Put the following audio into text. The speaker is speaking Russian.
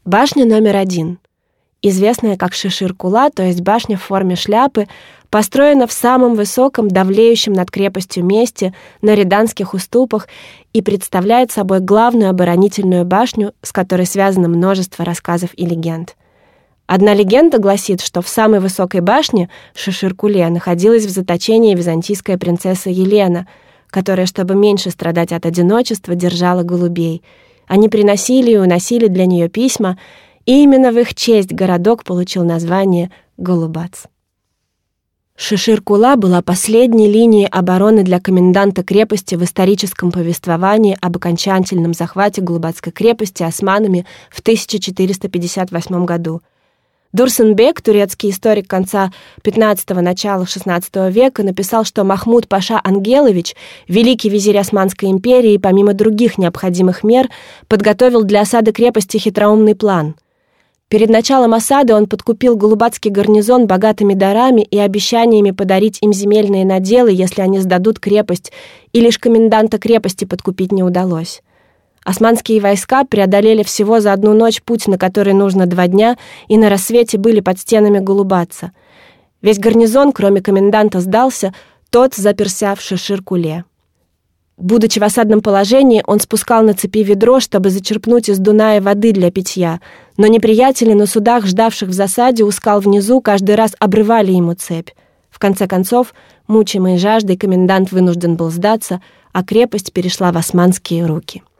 Башня номер 1, известная как Шишир-Кула, то есть башня в форме шляпы, построена в самом высоком, давлеющем над крепостью месте, на Реданских уступах, и представляет собой главную оборонительную башню, с которой связано множество рассказов и легенд. Одна легенда гласит, что в самой высокой башне, Шишир-Куле, находилась в заточении византийская принцесса Елена, которая, чтобы меньше страдать от одиночества, держала голубей. Они приносили и уносили для нее письма, и именно в их честь городок получил название Голубац. Шишир-Кула была последней линией обороны для коменданта крепости в историческом повествовании об окончательном захвате Голубацкой крепости османами в 1458 году. Дурсенбек, турецкий историк конца XV – начала XVI века, написал, что Махмуд Паша Ангелович, великий визирь Османской империи, помимо других необходимых мер, подготовил для осады крепости хитроумный план. Перед началом осады он подкупил Голубацкий гарнизон богатыми дарами и обещаниями подарить им земельные наделы, если они сдадут крепость, и лишь коменданта крепости подкупить не удалось. Османские войска преодолели всего за одну ночь путь, на который нужно 2 дня, и на рассвете были под стенами Голубаца. Весь гарнизон, кроме коменданта, сдался, тот заперся в Шишир-Куле. Будучи в осадном положении, он спускал на цепи ведро, чтобы зачерпнуть из Дуная воды для питья, но неприятели на судах, ждавших в засаде у скал внизу, каждый раз обрывали ему цепь. В конце концов, мучимый жаждой, комендант вынужден был сдаться, а крепость перешла в османские руки.